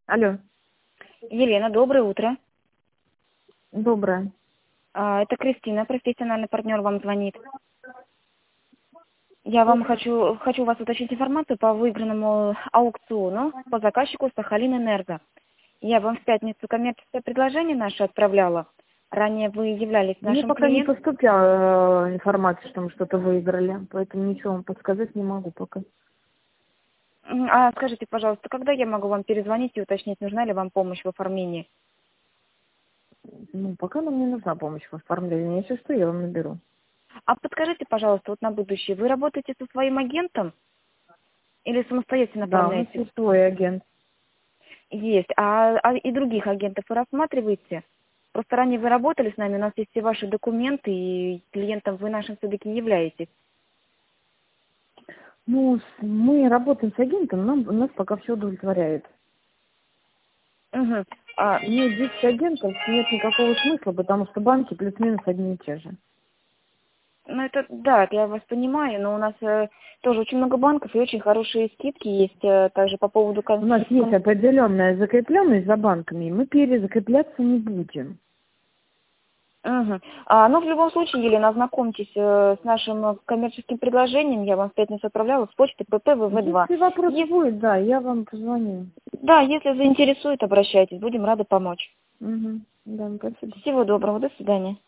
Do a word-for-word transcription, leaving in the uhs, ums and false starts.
Алло, Елена, доброе утро. доброе. А, Это Кристина, профессиональный партнер, вам звонит. Я вам хочу, хочу у вас уточнить информацию по выигранному аукциону по заказчику Сахалин-Энерго. Я вам в пятницу коммерческое предложение наше отправляла. Ранее вы являлись Мне нашим пока не клиентом. поступила э, информация, что мы что-то выиграли, поэтому ничего вам подсказать не могу пока. М, А скажите, пожалуйста, когда я могу вам перезвонить и уточнить, нужна ли вам помощь в оформлении? Ну, пока нам не нужна помощь в оформлении. Если что, я вам наберу. А подскажите, пожалуйста, вот на будущее, вы работаете со своим агентом или самостоятельно Да, у нас оформляете? есть свой агент. Есть. А, а и других агентов вы рассматриваете? Просто ранее вы работали с нами, у нас есть все ваши документы, и клиентом вы нашим все-таки являетесь. Ну, с- мы работаем с агентом, нам, нас пока все удовлетворяет. Угу. А, Иметь десять агентов нет никакого смысла, потому что банки плюс-минус одни и те же. ну, это, да, это я вас понимаю, но у нас э, тоже очень много банков и очень хорошие скидки есть э, также по поводу... У кон- нас есть кон- определенная закрепленность за банками, и мы перезакрепляться не будем. Мгм. А, ну, в любом случае, Елена, ознакомьтесь э, с нашим э, коммерческим предложением. Я вам в пятницу отправляла с почты П П В В два. Если вопрос Ес- будет, да, я вам позвоню. Да, если заинтересует, обращайтесь, будем рады помочь. Угу. Да, спасибо. Всего доброго, до свидания.